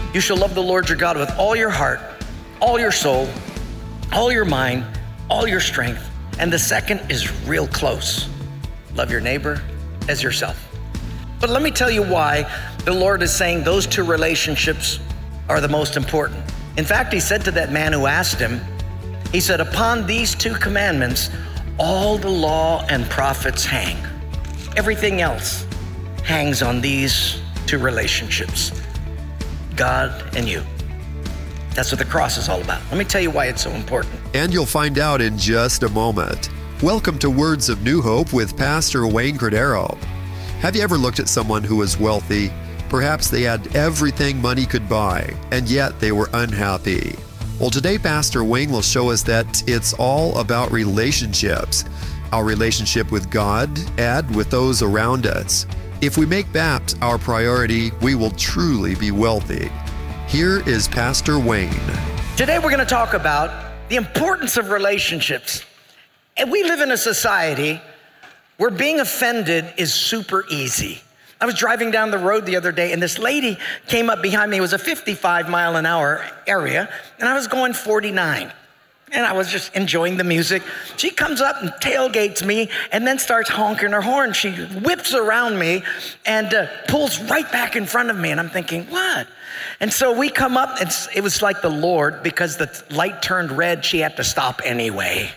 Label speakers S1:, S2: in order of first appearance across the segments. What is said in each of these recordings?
S1: You shall love the Lord your God with all your heart, all your soul, all your mind, all your strength. And the second is real close. Love your neighbor as yourself. But let me tell you why the Lord is saying those two relationships are the most important. In fact, he said to that man who asked him, he said, upon these two commandments, all the law and prophets hang. Everything else hangs on these two relationships, God and you. That's what the cross is all about. Let me tell you why it's so important.
S2: And you'll find out in just a moment. Welcome to Words of New Hope with Pastor Wayne Cordero. Have you ever looked at someone who was wealthy? Perhaps they had everything money could buy, and yet they were unhappy. Well, today Pastor Wayne will show us that it's all about relationships. Our relationship with God and with those around us. If we make that our priority, we will truly be wealthy. Here is Pastor Wayne.
S1: Today we're going to talk about the importance of relationships. And we live in a society where being offended is super easy. I was driving down the road the other day and this lady came up behind me. It was a 55-mile-an-hour area and I was going 49. And I was just enjoying the music. She comes up and tailgates me and then starts honking her horn. She whips around me and pulls right back in front of me. And I'm thinking, what? And so we come up, and it was like the Lord, because the light turned red, she had to stop anyway.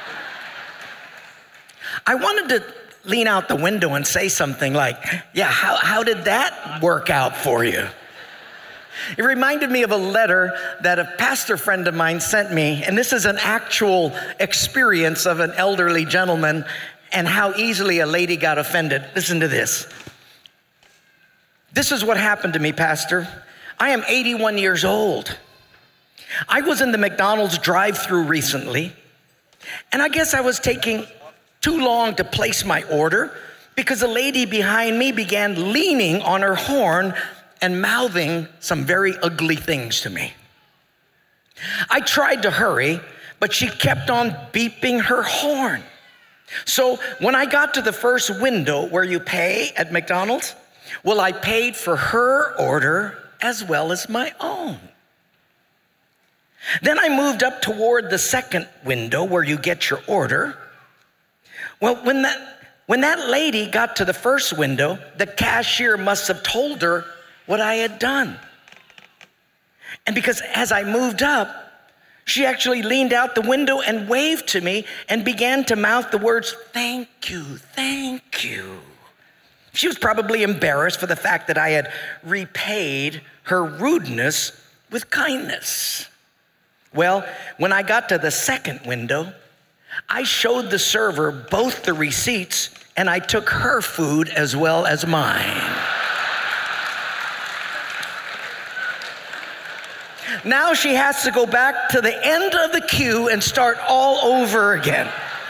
S1: I wanted to lean out the window and say something like, yeah, how did that work out for you? It reminded me of a letter that a pastor friend of mine sent me, and this is an actual experience of an elderly gentleman and how easily a lady got offended. Listen to this. This is what happened to me, Pastor. I am 81 years old. I was in the McDonald's drive-thru recently, and I guess I was taking too long to place my order because a lady behind me began leaning on her horn and mouthing some very ugly things to me. I tried to hurry, but she kept on beeping her horn. So when I got to the first window where you pay at McDonald's, well, I paid for her order as well as my own. Then I moved up toward the second window where you get your order. Well, when that lady got to the first window, the cashier must have told her what I had done. And because as I moved up, she actually leaned out the window and waved to me and began to mouth the words, "Thank you, thank you." She was probably embarrassed for the fact that I had repaid her rudeness with kindness. Well, when I got to the second window, I showed the server both the receipts and I took her food as well as mine. Now she has to go back to the end of the queue and start all over again.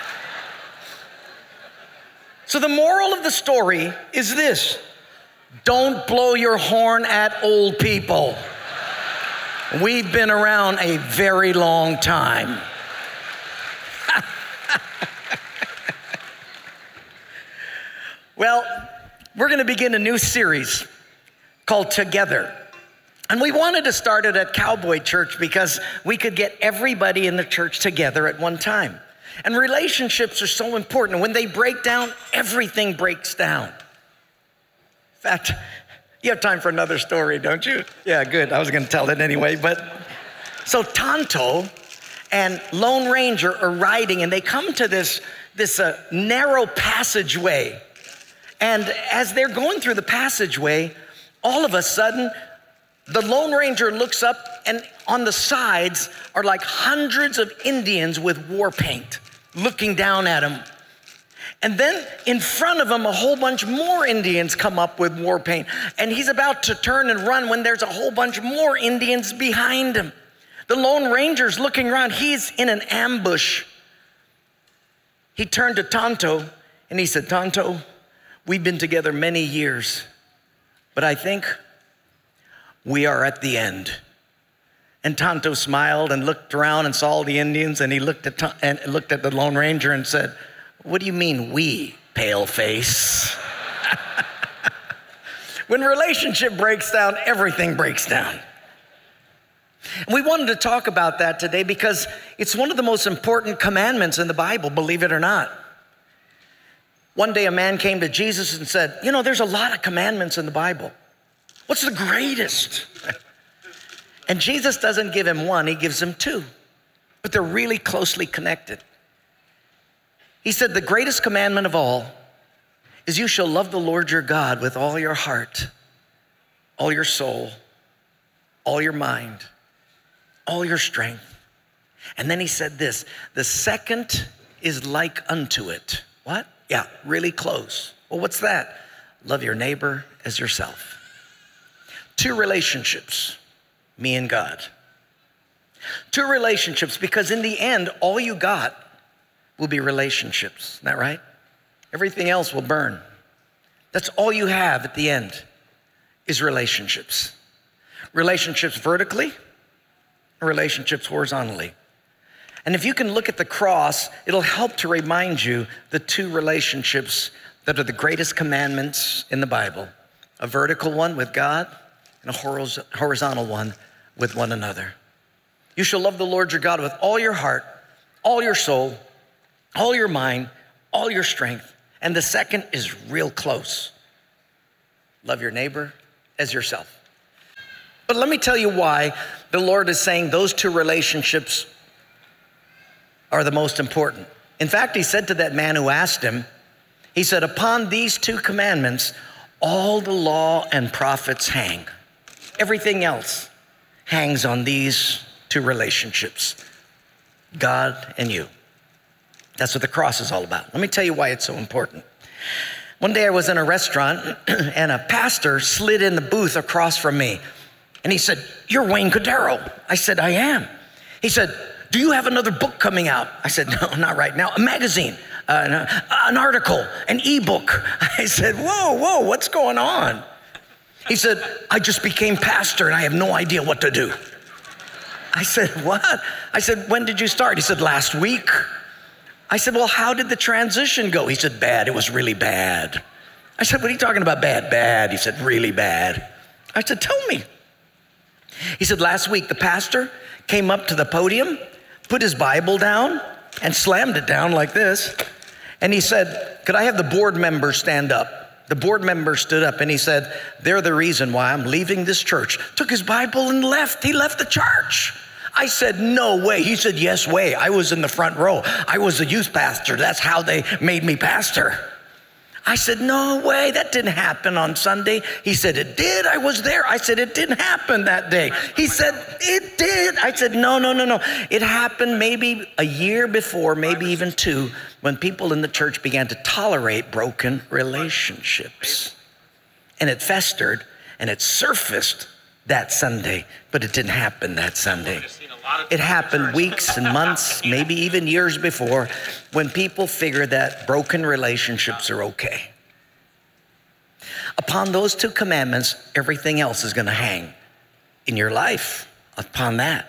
S1: So the moral of the story is this: don't blow your horn at old people. We've been around a very long time. Well, we're going to begin a new series called Together. And we wanted to start it at Cowboy Church because we could get everybody in the church together at one time. And relationships are so important. When they break down, everything breaks down. In fact, you have time for another story, don't you? Yeah, good. I was going to tell it anyway. So Tonto and Lone Ranger are riding, and they come to this narrow passageway. And as they're going through the passageway, all of a sudden, the Lone Ranger looks up, and on the sides are like hundreds of Indians with war paint looking down at him. And then in front of him, a whole bunch more Indians come up with war paint. And he's about to turn and run when there's a whole bunch more Indians behind him. The Lone Ranger's looking around. He's in an ambush. He turned to Tonto and he said, "Tonto, we've been together many years, but I think we are at the end." And Tonto smiled and looked around and saw all the Indians, and he looked at the Lone Ranger and said, "What do you mean we, pale face?" When relationship breaks down, everything breaks down. And we wanted to talk about that today because it's one of the most important commandments in the Bible, believe it or not. One day a man came to Jesus and said, there's a lot of commandments in the Bible. What's the greatest? And Jesus doesn't give him one, he gives him two, but they're really closely connected. He said, the greatest commandment of all is you shall love the Lord your God with all your heart, all your soul, all your mind, all your strength. And then he said this, the second is like unto it. What? Yeah, really close. Well, what's that? Love your neighbor as yourself. Two relationships, me and God. Two relationships, because in the end, all you got will be relationships. Isn't that right? Everything else will burn. That's all you have at the end is relationships. Relationships vertically, and relationships horizontally. And if you can look at the cross, it'll help to remind you the two relationships that are the greatest commandments in the Bible. A vertical one with God and a horizontal one with one another. You shall love the Lord your God with all your heart, all your soul, all your mind, all your strength. And the second is real close. Love your neighbor as yourself. But let me tell you why the Lord is saying those two relationships are the most important. In fact, he said to that man who asked him, he said, upon these two commandments, all the law and prophets hang. Everything else hangs on these two relationships, God and you. That's what the cross is all about. Let me tell you why it's so important. One day I was in a restaurant and a pastor slid in the booth across from me. And he said, you're Wayne Cordeiro. I said, I am. He said, do you have another book coming out? I said, no, not right now. A magazine, an article, an ebook. I said, whoa, what's going on? He said, I just became pastor and I have no idea what to do. I said, what? I said, when did you start? He said, last week. I said, well, how did the transition go? He said, bad. It was really bad. I said, what are you talking about, bad? Bad. He said, really bad. I said, tell me. He said, last week, the pastor came up to the podium, put his Bible down, and slammed it down like this. And he said, could I have the board members stand up? The board member stood up and he said, they're the reason why I'm leaving this church. Took his Bible and left. He left the church. I said, no way. He said, yes way. I was in the front row. I was a youth pastor. That's how they made me pastor. I said, no way, that didn't happen on Sunday. He said, it did, I was there. I said, it didn't happen that day. He said, it did. I said, no. It happened maybe a year before, maybe even two, when people in the church began to tolerate broken relationships. And it festered and it surfaced that Sunday, but it didn't happen that Sunday. It happened weeks and months, maybe even years before, when people figure that broken relationships are okay. Upon those two commandments, everything else is going to hang in your life upon that.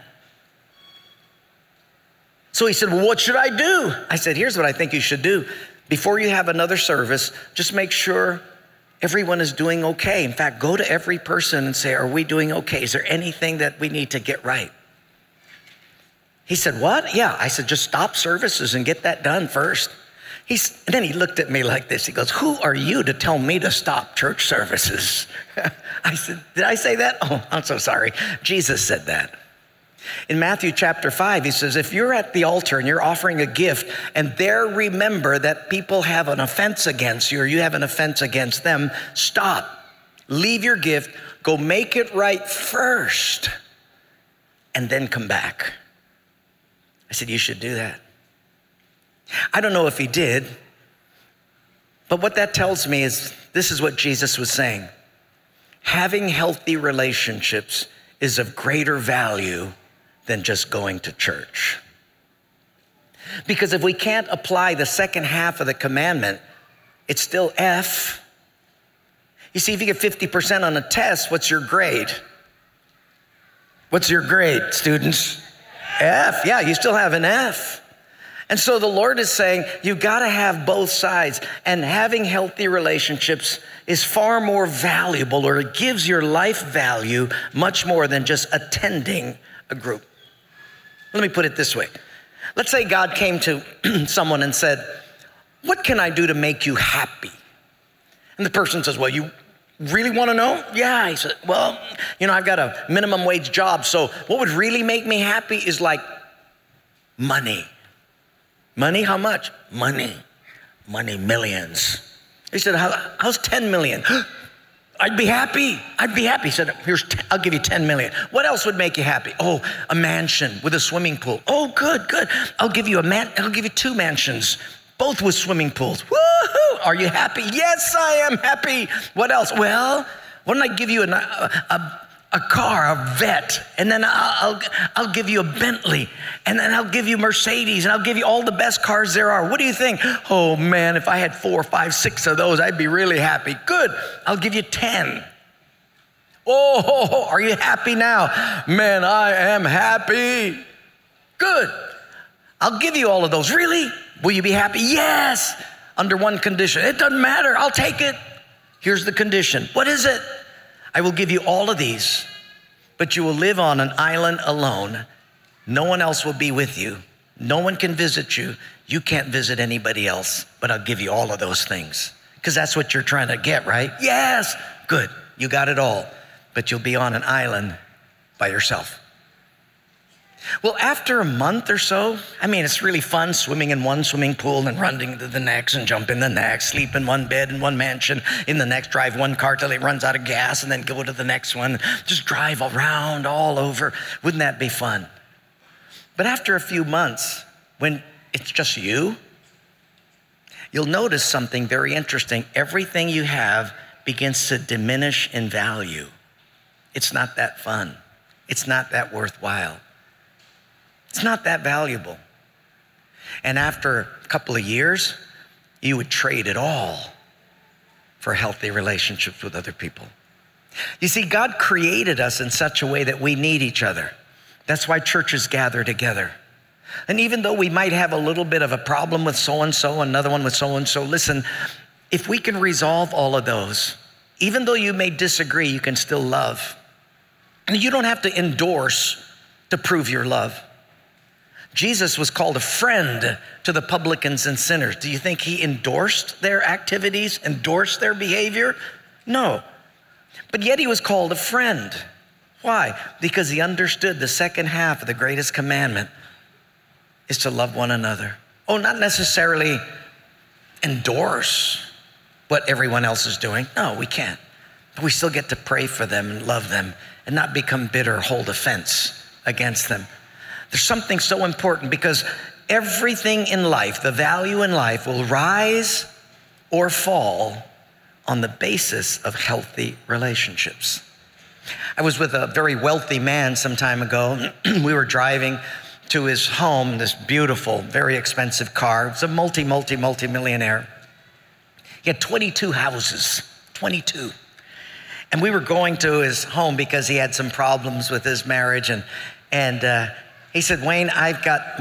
S1: So he said, well, what should I do? I said, here's what I think you should do. Before you have another service, just make sure everyone is doing okay. In fact, go to every person and say, are we doing okay? Is there anything that we need to get right? He said, what? Yeah. I said, just stop services and get that done first. And then he looked at me like this. He goes, who are you to tell me to stop church services? I said, did I say that? Oh, I'm so sorry. Jesus said that. In Matthew chapter 5, he says, if you're at the altar and you're offering a gift and there remember that people have an offense against you or you have an offense against them, stop. Leave your gift. Go make it right first and then come back. I said, you should do that. I don't know if he did, but what that tells me is this is what Jesus was saying. Having healthy relationships is of greater value than just going to church. Because if we can't apply the second half of the commandment, it's still F. You see, if you get 50% on a test, what's your grade? What's your grade, students? F. Yeah, you still have an F. And so the Lord is saying, you got to have both sides. And having healthy relationships is far more valuable, or it gives your life value much more than just attending a group. Let me put it this way. Let's say God came to someone and said, what can I do to make you happy? And the person says, well, you really want to know? Yeah. He said, well, I've got a minimum wage job, so what would really make me happy is like money. Money, how much? Money, millions. He said, how's 10 million? I'd be happy. He said, I'll give you 10 million. What else would make you happy? Oh, a mansion with a swimming pool. Oh, good. I'll give you 2 mansions, both with swimming pools. Woohoo! Are you happy? Yes, I am happy. What else? Well, why don't I give you a car, a Vet, and then I'll give you a Bentley, and then I'll give you Mercedes, and I'll give you all the best cars there are. What do you think? Oh man, if I had 4, 5, 6 of those, I'd be really happy. Good, I'll give you 10. Oh, are you happy now? Man, I am happy. Good, I'll give you all of those. Really? Will you be happy? Yes, under one condition. It doesn't matter, I'll take it. Here's the condition. What is it? I will give you all of these, but you will live on an island alone. No one else will be with you. No one can visit you. You can't visit anybody else, but I'll give you all of those things. Because that's what you're trying to get, right? Yes, good, you got it all, but you'll be on an island by yourself. Well, after a month or so, it's really fun swimming in one swimming pool and running to the next and jump in the next, sleep in one bed in one mansion, in the next, drive one car till it runs out of gas and then go to the next one, just drive around all over. Wouldn't that be fun? But after a few months, when it's just you'll notice something very interesting. Everything you have begins to diminish in value. It's not that fun. It's not that worthwhile. It's not that valuable. And after a couple of years, you would trade it all for healthy relationships with other people. You see, God created us in such a way that we need each other. That's why churches gather together. And even though we might have a little bit of a problem with so-and-so, another one with so-and-so, listen, if we can resolve all of those, even though you may disagree, you can still love. And you don't have to endorse to prove your love. Jesus was called a friend to the publicans and sinners. Do you think he endorsed their activities, endorsed their behavior? No. But yet he was called a friend. Why? Because he understood the second half of the greatest commandment is to love one another. Oh, not necessarily endorse what everyone else is doing. No, we can't. But we still get to pray for them and love them and not become bitter, hold offense against them. There's something so important because everything in life, the value in life, will rise or fall on the basis of healthy relationships. I was with a very wealthy man some time ago. We were driving to his home, this beautiful, very expensive car. It's a multi-millionaire. He had 22 houses, 22. And we were going to his home because he had some problems with his marriage. And he said, Wayne, I've got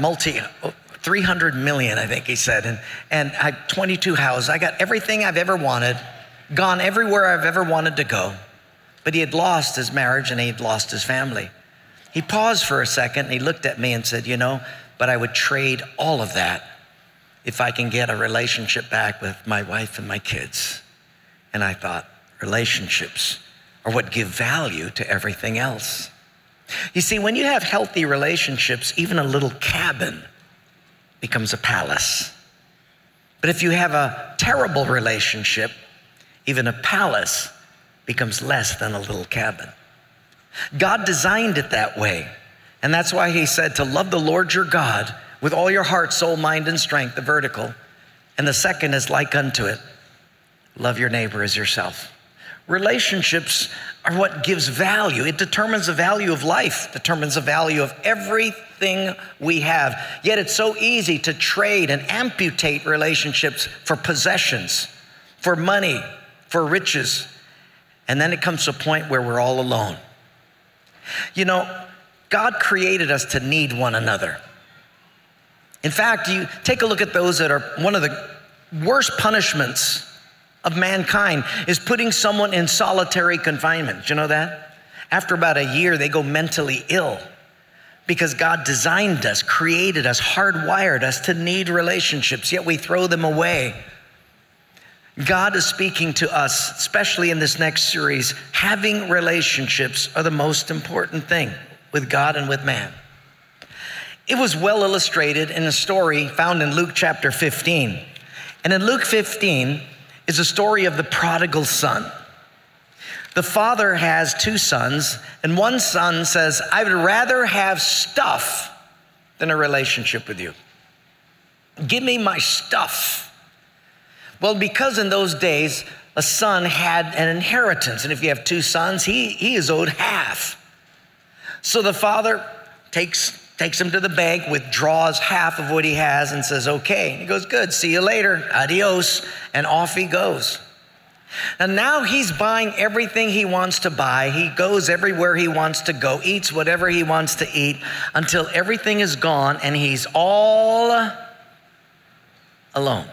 S1: 300 million, I think he said. And I have 22 houses. I got everything I've ever wanted, gone everywhere I've ever wanted to go. But he had lost his marriage and he had lost his family. He paused for a second and he looked at me and said, but I would trade all of that if I can get a relationship back with my wife and my kids. And I thought, relationships are what give value to everything else. You see, when you have healthy relationships, even a little cabin becomes a palace. But if you have a terrible relationship, even a palace becomes less than a little cabin. God designed it that way. And that's why he said to love the Lord your God with all your heart, soul, mind, and strength, the vertical. And the second is like unto it, love your neighbor as yourself. Relationships are what gives value. It determines the value of life, determines the value of everything we have. Yet it's so easy to trade and amputate relationships for possessions, for money, for riches. And then it comes to a point where we're all alone. God created us to need one another. In fact, you take a look at those that are one of the worst punishments of mankind is putting someone in solitary confinement. Do you know that? After about a year, they go mentally ill because God designed us, created us, hardwired us to need relationships, yet we throw them away. God is speaking to us, especially in this next series. Having relationships are the most important thing with God and with man. It was well illustrated in a story found in Luke chapter 15. And in Luke 15 is a story of the prodigal son. The father has two sons, and one son says, I would rather have stuff than a relationship with you. Give me my stuff. Well, because in those days, a son had an inheritance, and if you have two sons, he is owed half. So the father takes him to the bank, withdraws half of what he has, and says, okay. He goes, good, see you later, adios, and off he goes. And now he's buying everything he wants to buy. He goes everywhere he wants to go, eats whatever he wants to eat, until everything is gone and he's all alone.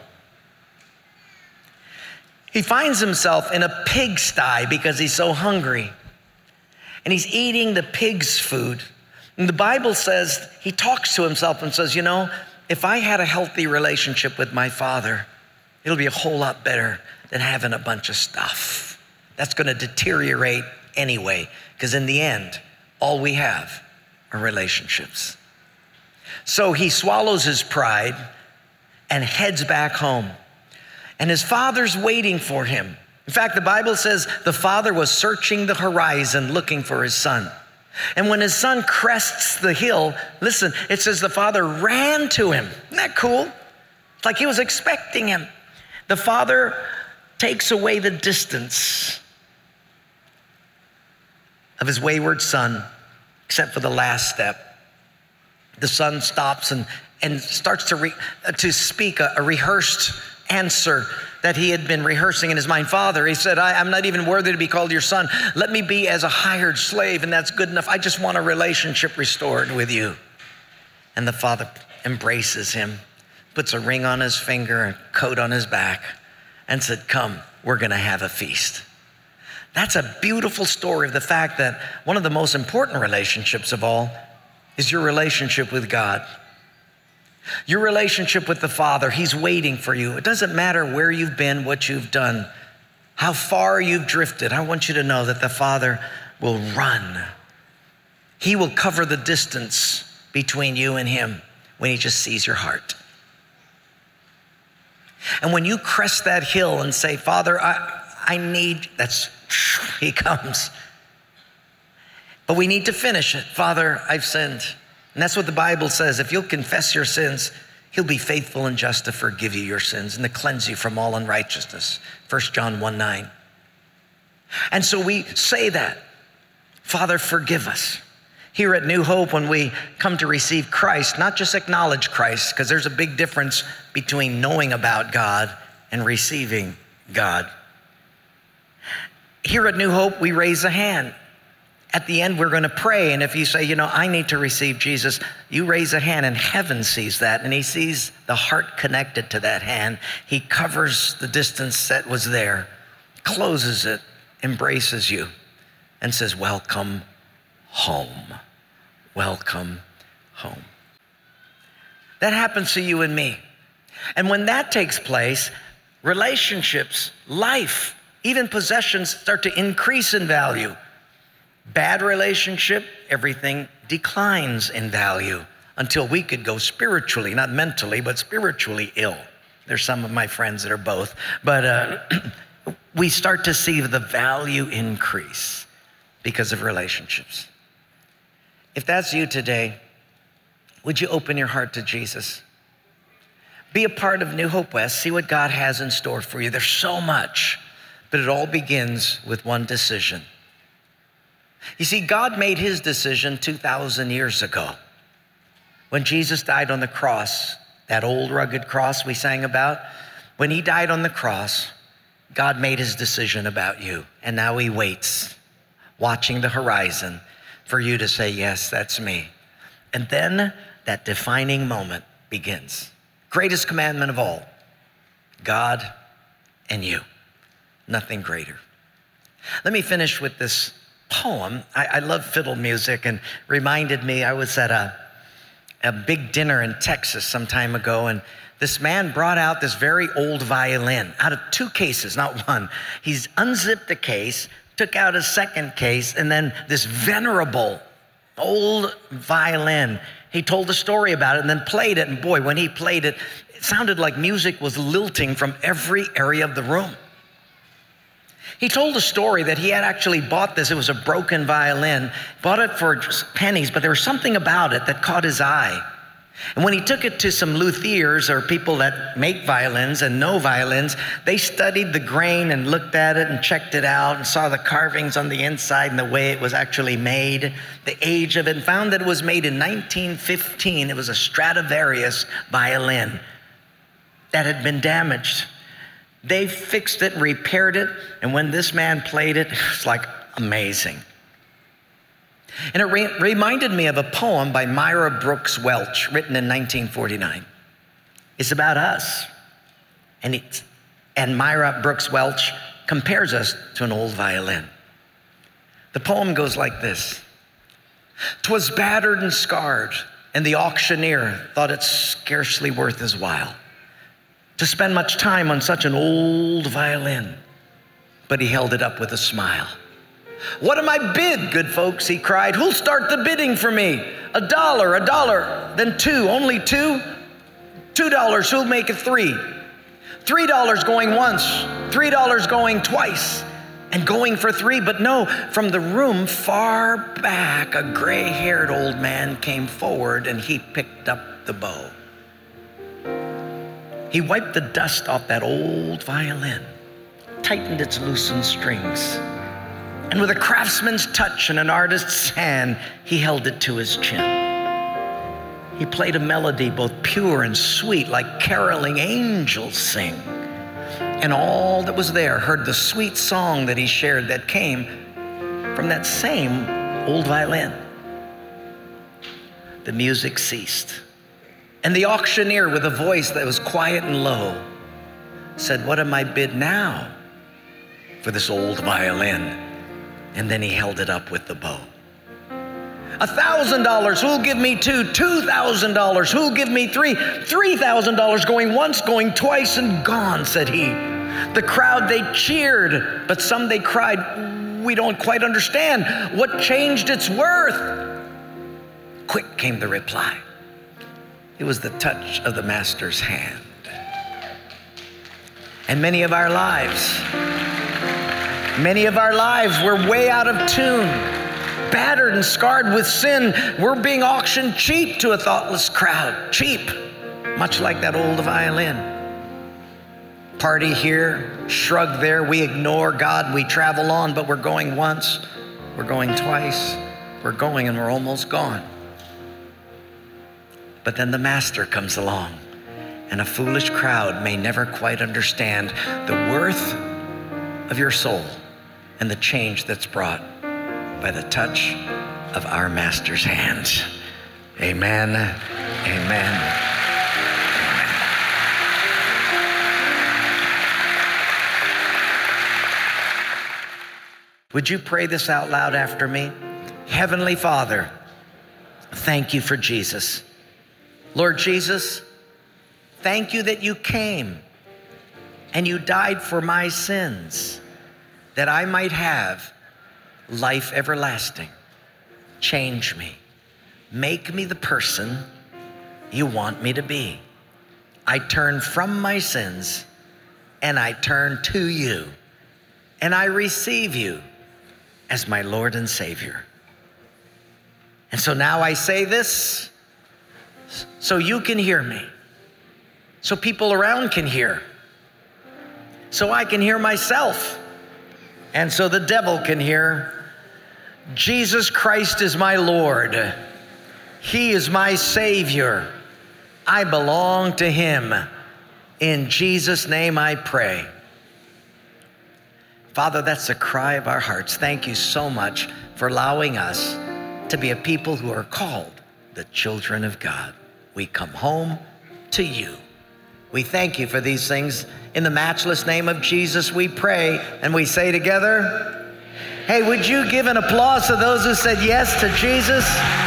S1: He finds himself in a pigsty because he's so hungry. And he's eating the pig's food. And the Bible says, he talks to himself and says, if I had a healthy relationship with my father, it'll be a whole lot better than having a bunch of stuff. That's gonna deteriorate anyway, because in the end, all we have are relationships. So he swallows his pride and heads back home. And his father's waiting for him. In fact, the Bible says the father was searching the horizon looking for his son. And when his son crests the hill, listen, it says the father ran to him. Isn't that cool? It's like he was expecting him. The father takes away the distance of his wayward son, except for the last step. The son stops and starts to speak a rehearsed answer that he had been rehearsing in his mind. Father, he said, I'm not even worthy to be called your son. Let me be as a hired slave, and that's good enough. I just want a relationship restored with you. And the father embraces him, puts a ring on his finger, a coat on his back, and said, come, we're gonna have a feast. That's a beautiful story of the fact that one of the most important relationships of all is your relationship with God. Your relationship with the Father. He's waiting for you. It doesn't matter where you've been, what you've done, how far you've drifted. I want you to know that the Father will run. He will cover the distance between you and him when he just sees your heart. And when you crest that hill and say, Father, I need, he comes. But we need to finish it. Father, I've sinned. And that's what the Bible says. If you'll confess your sins, he'll be faithful and just to forgive you your sins and to cleanse you from all unrighteousness. 1 John 1:9. And so we say that, Father, forgive us. Here at New Hope, when we come to receive Christ, not just acknowledge Christ, because there's a big difference between knowing about God and receiving God. Here at New Hope, we raise a hand. At the end, we're going to pray. And if you say, I need to receive Jesus, you raise a hand and heaven sees that. And he sees the heart connected to that hand. He covers the distance that was there, closes it, embraces you, and says, welcome home. Welcome home. That happens to you and me. And when that takes place, relationships, life, even possessions start to increase in value. Bad relationship, everything declines in value until we could go spiritually, not mentally, but spiritually ill. There's some of my friends that are both. But we start to see the value increase because of relationships. If that's you today, would you open your heart to Jesus? Be a part of New Hope West. See what God has in store for you. There's so much, but it all begins with one decision. You see, God made his decision 2,000 years ago. When Jesus died on the cross, that old rugged cross we sang about, when he died on the cross, God made his decision about you. And now he waits, watching the horizon for you to say, yes, that's me. And then that defining moment begins. Greatest commandment of all, God and you, nothing greater. Let me finish with this poem. I love fiddle music, and reminded me, I was at a big dinner in Texas some time ago, and this man brought out this very old violin out of 2 cases, not one. He's unzipped a case, took out a second case, and then this venerable old violin. He told a story about it and then played it, and boy, when he played it, it sounded like music was lilting from every area of the room. He told a story that he had actually bought this. It was a broken violin, bought it for just pennies, but there was something about it that caught his eye. And when he took it to some luthiers, or people that make violins and know violins, they studied the grain and looked at it and checked it out and saw the carvings on the inside and the way it was actually made, the age of it, and found that it was made in 1915. It was a Stradivarius violin that had been damaged. They fixed it, repaired it, and when this man played it, it's like amazing. And it reminded me of a poem by Myra Brooks Welch, written in 1949. It's about us. And Myra Brooks Welch compares us to an old violin. The poem goes like this. "'Twas battered and scarred, and the auctioneer thought it scarcely worth his while to spend much time on such an old violin, but he held it up with a smile. 'What am I bid, good folks?' he cried. 'Who'll start the bidding for me? $1, then 2, only 2? $2, who'll make it 3? $3 going once, $3 going twice, and going for 3. But no, from the room far back, a gray-haired old man came forward, and he picked up the bow. He wiped the dust off that old violin, tightened its loosened strings, and with a craftsman's touch and an artist's hand, he held it to his chin. He played a melody both pure and sweet, like caroling angels sing. And all that was there heard the sweet song that he shared that came from that same old violin. The music ceased, and the auctioneer, with a voice that was quiet and low, said, 'What am I bid now for this old violin?' And then he held it up with the bow. $1,000, who'll give me 2? $2,000, who'll give me 3? $3,000 going once, going twice, and gone, said he. The crowd, they cheered, but some they cried, 'We don't quite understand. What changed its worth?' Quick came the reply. It was the touch of the master's hand. And many of our lives we're way out of tune, battered and scarred with sin. We're being auctioned cheap to a thoughtless crowd. Cheap, much like that old violin. Party here, shrug there, we ignore God, we travel on, but we're going once, we're going twice, we're going and we're almost gone. But then the master comes along, and a foolish crowd may never quite understand the worth of your soul and the change that's brought by the touch of our master's hands. Amen, amen, amen. Would you pray this out loud after me? Heavenly Father, thank you for Jesus. Lord Jesus, thank you that you came and you died for my sins, that I might have life everlasting. Change me. Make me the person you want me to be. I turn from my sins and I turn to you, and I receive you as my Lord and Savior. And so now I say this so you can hear me, so people around can hear, so I can hear myself, and so the devil can hear. Jesus Christ is my Lord. He is my Savior. I belong to him. In Jesus' name I pray. Father, that's the cry of our hearts. Thank you so much for allowing us to be a people who are called the children of God. We come home to you. We thank you for these things. In the matchless name of Jesus we pray, and we say together, Hey, would you give an applause to those who said yes to Jesus?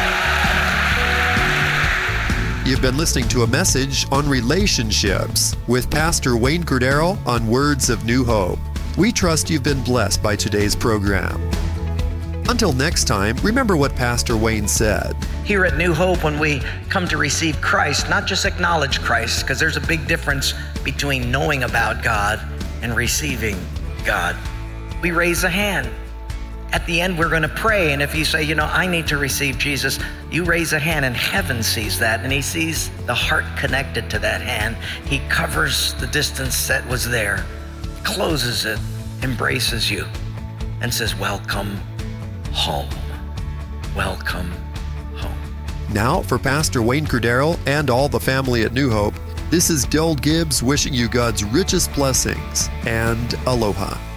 S2: You've been listening to a message on relationships with Pastor Wayne Cordero on Words of New Hope. We trust you've been blessed by today's program. Until next time, remember what Pastor Wayne said.
S1: Here at New Hope, when we come to receive Christ, not just acknowledge Christ, because there's a big difference between knowing about God and receiving God. We raise a hand. At the end, we're going to pray, and if you say, I need to receive Jesus, you raise a hand, and heaven sees that, and he sees the heart connected to that hand. He covers the distance that was there, closes it, embraces you, and says, welcome home. Welcome home.
S2: Now, for Pastor Wayne Cordero and all the family at New Hope, this is Del Gibbs wishing you God's richest blessings and aloha.